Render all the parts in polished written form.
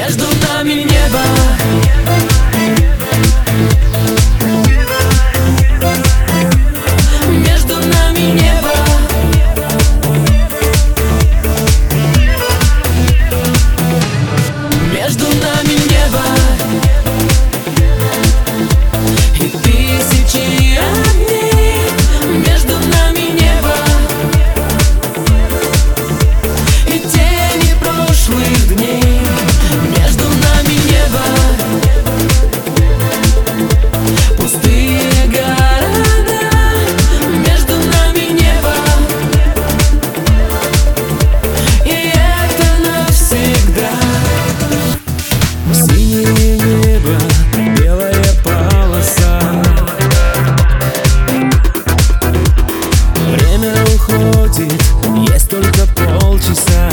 Между нами небо. Между нами небо. Между нами небо. И тысячи огней. Между нами небо. И тени прошлых дней. Между нами небо. Пустые города. Между нами небо. И это навсегда. Синее небо, белая полоса. Время уходит, есть только полчаса.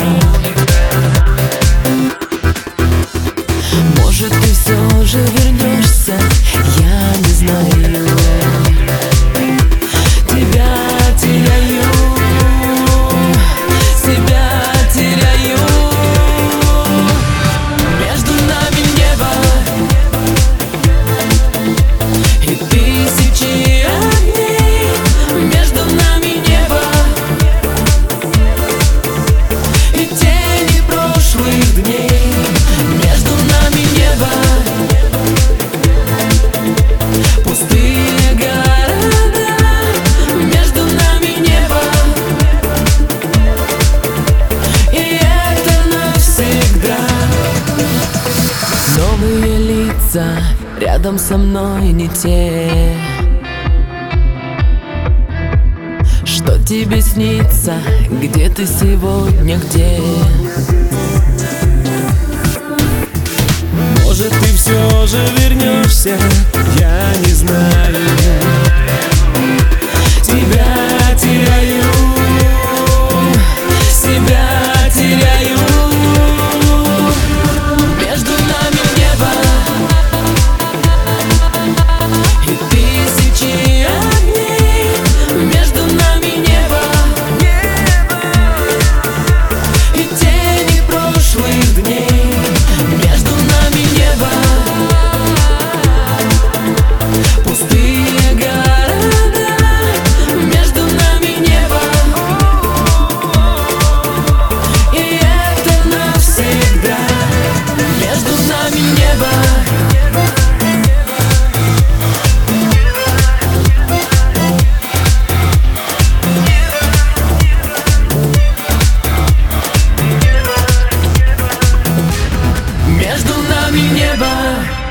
Может, ты все же вернешься, я не знаю. Тебя теряю, себя теряю. Между нами небо. И тысячи огней. Между нами небо. И тени прошлых дней. Между нами небо. Пустые города. Между нами небо. И это навсегда. Новые лица рядом со мной не те. Что тебе снится? Где ты сегодня, где? Может, ты все же вернешься, я не знаю. Тебя теряю, себя теряю. Между нами небо. И тысячи огней. Между нами небо. И тени прошлых дней. Между нами небо. Пустые города. Между нами небо. И это навсегда. Между нами небо. Между нами небо.